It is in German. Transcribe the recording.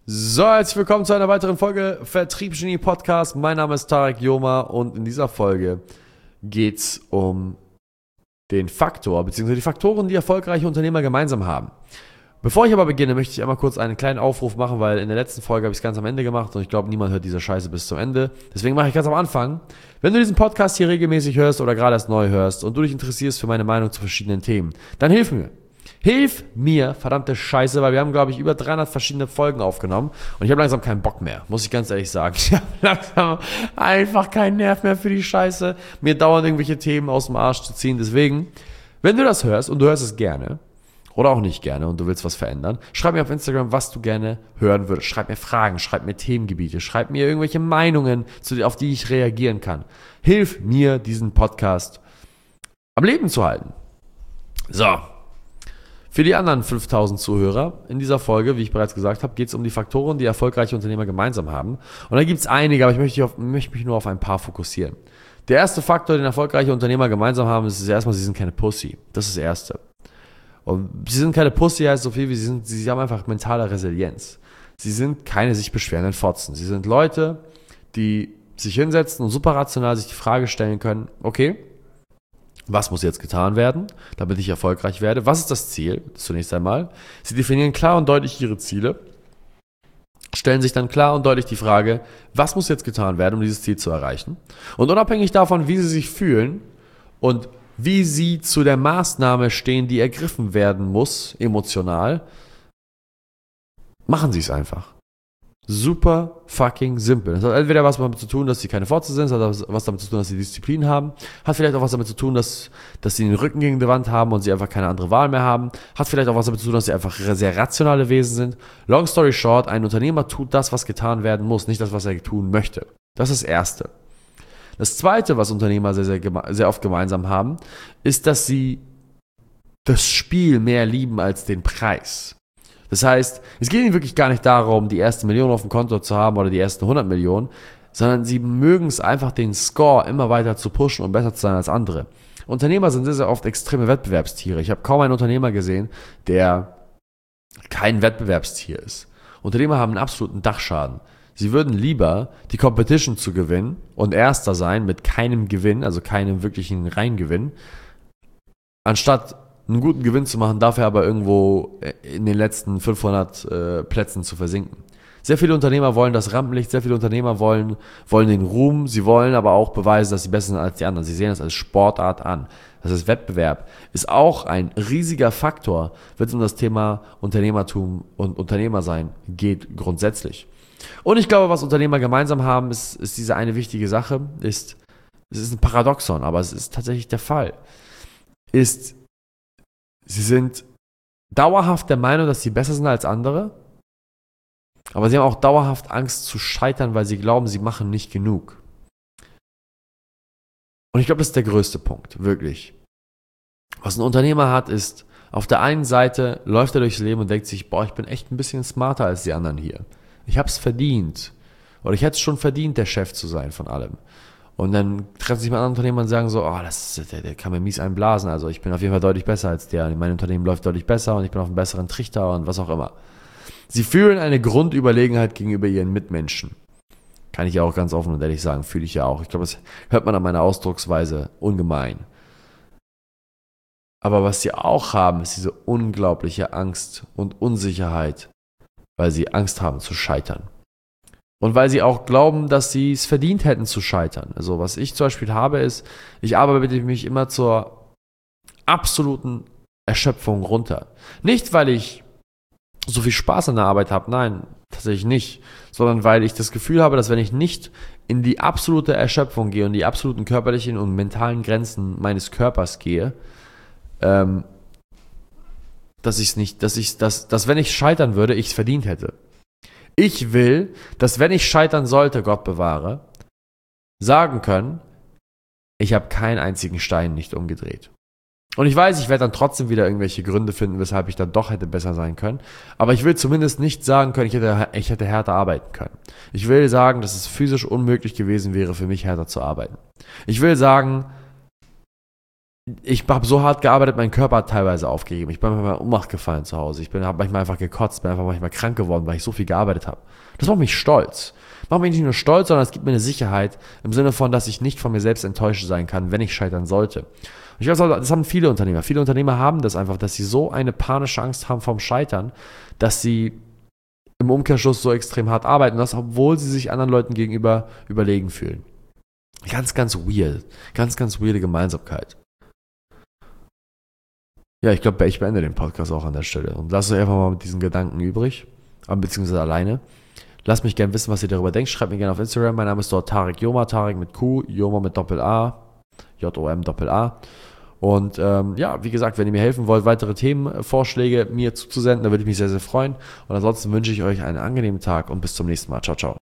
So, herzlich willkommen zu einer weiteren Folge Vertriebsgenie Podcast. Mein Name ist Tarek Joma und in dieser Folge geht's um den Faktor bzw. die Faktoren, die erfolgreiche Unternehmer gemeinsam haben. Bevor ich aber beginne, möchte ich einmal kurz einen kleinen Aufruf machen, weil in der letzten Folge habe ich es ganz am Ende gemacht und ich glaube, niemand hört diese Scheiße bis zum Ende. Deswegen mache ich ganz am Anfang. Wenn du diesen Podcast hier regelmäßig hörst oder gerade erst neu hörst und du dich interessierst für meine Meinung zu verschiedenen Themen, dann hilf mir. Hilf mir, verdammte Scheiße, weil wir haben, glaube ich, über 300 verschiedene Folgen aufgenommen und ich habe langsam keinen Bock mehr, muss ich ganz ehrlich sagen. Ich habe langsam einfach keinen Nerv mehr für die Scheiße, mir dauernd irgendwelche Themen aus dem Arsch zu ziehen. Deswegen, wenn du das hörst und du hörst es gerne oder auch nicht gerne und du willst was verändern, schreib mir auf Instagram, was du gerne hören würdest. Schreib mir Fragen, schreib mir Themengebiete, schreib mir irgendwelche Meinungen, auf die ich reagieren kann. Hilf mir, diesen Podcast am Leben zu halten. So. Für die anderen 5000 Zuhörer in dieser Folge, wie ich bereits gesagt habe, geht es um die Faktoren, die erfolgreiche Unternehmer gemeinsam haben. Und da gibt es einige, aber ich möchte mich nur auf ein paar fokussieren. Der erste Faktor, den erfolgreiche Unternehmer gemeinsam haben, ist erstmal, sie sind keine Pussy. Das ist das Erste. Und sie sind keine Pussy heißt so viel, wie sie haben einfach mentale Resilienz. Sie sind keine sich beschwerenden Fotzen. Sie sind Leute, die sich hinsetzen und super rational sich die Frage stellen können, okay, was muss jetzt getan werden, damit ich erfolgreich werde? Was ist das Ziel? Zunächst einmal. Sie definieren klar und deutlich ihre Ziele, stellen sich dann klar und deutlich die Frage, was muss jetzt getan werden, um dieses Ziel zu erreichen? Und unabhängig davon, wie sie sich fühlen und wie sie zu der Maßnahme stehen, die ergriffen werden muss, emotional, machen sie es einfach. Super fucking simpel. Das hat entweder was damit zu tun, dass sie keine Fotze sind, das hat was damit zu tun, dass sie Disziplin haben, hat vielleicht auch was damit zu tun, dass sie den Rücken gegen die Wand haben und sie einfach keine andere Wahl mehr haben, hat vielleicht auch was damit zu tun, dass sie einfach sehr rationale Wesen sind. Long story short, ein Unternehmer tut das, was getan werden muss, nicht das, was er tun möchte. Das ist das Erste. Das Zweite, was Unternehmer sehr oft gemeinsam haben, ist, dass sie das Spiel mehr lieben als den Preis. Das heißt, es geht ihnen wirklich gar nicht darum, die erste Million auf dem Konto zu haben oder die ersten 100 Millionen, sondern sie mögen es einfach, den Score immer weiter zu pushen und besser zu sein als andere. Unternehmer sind sehr oft extreme Wettbewerbstiere. Ich habe kaum einen Unternehmer gesehen, der kein Wettbewerbstier ist. Unternehmer haben einen absoluten Dachschaden. Sie würden lieber die Competition zu gewinnen und Erster sein mit keinem Gewinn, also keinem wirklichen Reingewinn, anstatt einen guten Gewinn zu machen, dafür aber irgendwo in den letzten 500 Plätzen zu versinken. Sehr viele Unternehmer wollen das Rampenlicht, sehr viele Unternehmer wollen den Ruhm, sie wollen aber auch beweisen, dass sie besser sind als die anderen. Sie sehen das als Sportart an. Das heißt, Wettbewerb ist auch ein riesiger Faktor, wenn es um das Thema Unternehmertum und Unternehmersein geht grundsätzlich. Und ich glaube, was Unternehmer gemeinsam haben, ist diese eine wichtige Sache, es ist ein Paradoxon, aber es ist tatsächlich der Fall, sie sind dauerhaft der Meinung, dass sie besser sind als andere, aber sie haben auch dauerhaft Angst zu scheitern, weil sie glauben, sie machen nicht genug. Und ich glaube, das ist der größte Punkt, wirklich. Was ein Unternehmer hat, ist, auf der einen Seite läuft er durchs Leben und denkt sich, boah, ich bin echt ein bisschen smarter als die anderen hier. Ich habe es verdient. Oder ich hätte es schon verdient, der Chef zu sein von allem. Und dann treffen sich mit anderen Unternehmern und sagen so, der kann mir mies einblasen, also ich bin auf jeden Fall deutlich besser als der, mein Unternehmen läuft deutlich besser und ich bin auf einem besseren Trichter und was auch immer. Sie fühlen eine Grundüberlegenheit gegenüber ihren Mitmenschen. Kann ich ja auch ganz offen und ehrlich sagen, fühle ich ja auch. Ich glaube, das hört man an meiner Ausdrucksweise ungemein. Aber was sie auch haben, ist diese unglaubliche Angst und Unsicherheit, weil sie Angst haben zu scheitern. Und weil sie auch glauben, dass sie es verdient hätten zu scheitern. Also was ich zum Beispiel habe, ist, ich arbeite mich immer zur absoluten Erschöpfung runter. Nicht, weil ich so viel Spaß an der Arbeit habe, nein, tatsächlich nicht. Sondern weil ich das Gefühl habe, dass wenn ich nicht in die absolute Erschöpfung gehe und die absoluten körperlichen und mentalen Grenzen meines Körpers gehe, dass wenn ich scheitern würde, ich es verdient hätte. Ich will, dass wenn ich scheitern sollte, Gott bewahre, sagen können, ich habe keinen einzigen Stein nicht umgedreht. Und ich weiß, ich werde dann trotzdem wieder irgendwelche Gründe finden, weshalb ich dann doch hätte besser sein können. Aber ich will zumindest nicht sagen können, ich hätte härter arbeiten können. Ich will sagen, dass es physisch unmöglich gewesen wäre, für mich härter zu arbeiten. Ich will sagen, ich habe so hart gearbeitet, mein Körper hat teilweise aufgegeben. Ich bin manchmal in Ohnmacht gefallen zu Hause. Habe manchmal einfach gekotzt, bin einfach manchmal krank geworden, weil ich so viel gearbeitet habe. Das macht mich stolz. Macht mich nicht nur stolz, sondern es gibt mir eine Sicherheit im Sinne von, dass ich nicht von mir selbst enttäuscht sein kann, wenn ich scheitern sollte. Und ich weiß, das haben viele Unternehmer. Viele Unternehmer haben das einfach, dass sie so eine panische Angst haben vom Scheitern, dass sie im Umkehrschluss so extrem hart arbeiten, das, obwohl sie sich anderen Leuten gegenüber überlegen fühlen. Ganz, ganz weird. Ganz, ganz weirde Gemeinsamkeit. Ja, ich glaube, ich beende den Podcast auch an der Stelle und lasse euch einfach mal mit diesen Gedanken übrig, beziehungsweise alleine. Lasst mich gerne wissen, was ihr darüber denkt. Schreibt mir gerne auf Instagram. Mein Name ist dort Tarek Joma, Tarek mit Q, Joma mit Doppel-A, J-O-M Doppel-A. Und ja, wie gesagt, wenn ihr mir helfen wollt, weitere Themenvorschläge mir zuzusenden, dann würde ich mich sehr, sehr freuen. Und ansonsten wünsche ich euch einen angenehmen Tag und bis zum nächsten Mal. Ciao, ciao.